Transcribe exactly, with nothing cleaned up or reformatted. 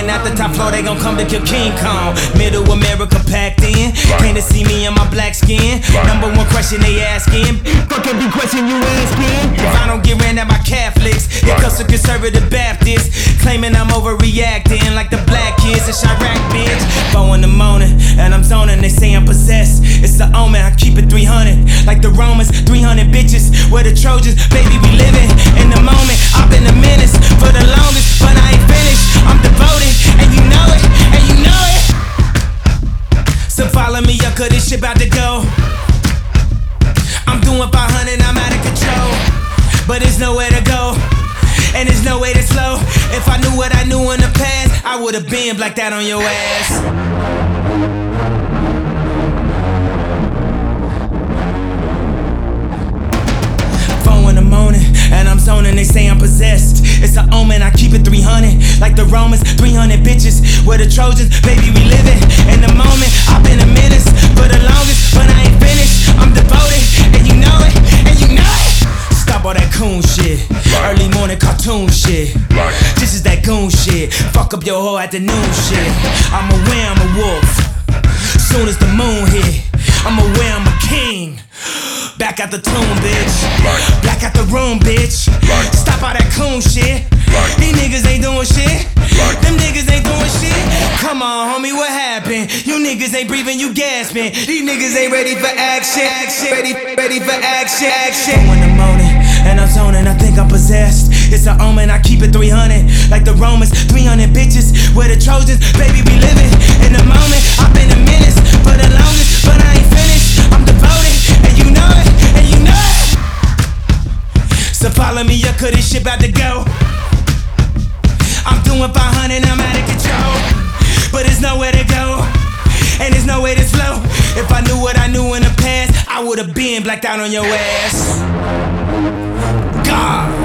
Riding at the top floor, they gon' come to kill King Kong. Middle America packed in. Came to see me in my black skin. Number one question they asking. Fuck every question you asking. If I don't get ran at by Catholics, it comes to conservative Baptists. Claiming I'm overreacting like the black kids in Chirac, bitch. Four in the morning, and I'm zoning. They say I'm possessed. It's the omen, I keep it three hundred. Like the Romans, three hundred bitches. We're the Trojans, baby, we living in the moment. I've been a menace for the longest, but I ain't finished. I'm devoted, and you know it, and you know it. So follow me up, cause this shit about to go. I'm doing five hundred, I'm out of control. But there's nowhere to go, and there's no way to slow. If I knew what I knew in the past, I would've been blacked out on your ass. And I'm zoning, they say I'm possessed. It's an omen, I keep it three hundred. Like the Romans, three hundred bitches. We're the Trojans, baby, we living in the moment. I've been a menace for the longest, but I ain't finished. I'm devoted, and you know it, and you know it. Stop all that coon shit, early morning cartoon shit. This is that goon shit, fuck up your whole afternoon shit. I'm aware I'm a wolf, soon as the moon hit. I'm aware I'm a king. Back at the tomb, bitch. Back at the room, bitch. Stop all that coon shit. These niggas ain't doing shit. Them niggas ain't doing shit. Come on, homie, what happened? You niggas ain't breathing, you gasping. These niggas ain't ready for action. Ready, ready for action. Action. In the morning, and I'm zoning, I think I'm possessed. It's an omen, I keep it three hundred. Like the Romans, three hundred bitches. We're the Trojans, baby, we living in the moment. I've been a menace for the longest, but I ain't finished. I'm devoted, and you know it, and you know it. So follow me up, cause this shit about to go. I'm doing five hundred, I'm out of control. But there's nowhere to go, and there's no way to slow. If I knew what I knew in the past, I would've been blacked out on your ass. God.